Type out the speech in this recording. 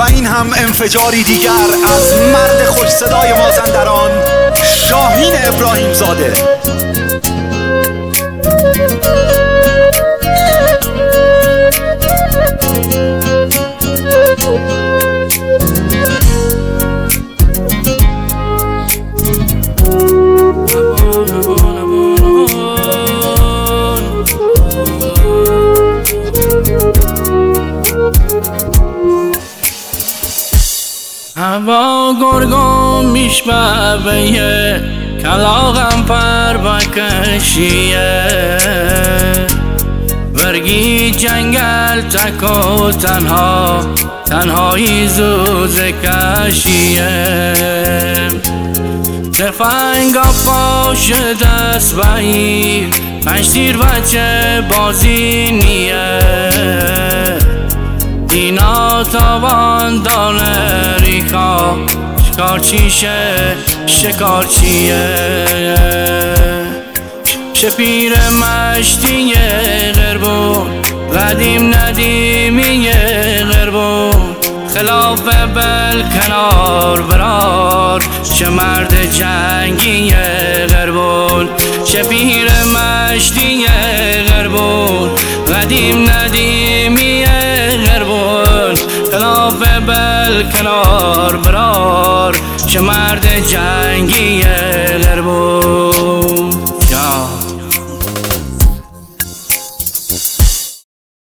این هم انفجاری دیگر از مرد خوش صدای مازندران، شاهین ابراهیم زاده. هوا گرگم میشبه کلاغم پر بکشیه برگی جنگل تک و تنها تنهایی زوز کشیه تفنگ پاش دست بگیر پنج تیر بچه بازی نیه اینا تاوان دانه ریکا شکارچیشه شکارچیه شپیر مشتی غربون قدیم ندیمی غربون خلاف بل کنار برار چه مرد جنگی غربون شپیر مشتی غربون قدیم ندیمی غربون خلاف بل کنار برار چه مرد جنگی غربون.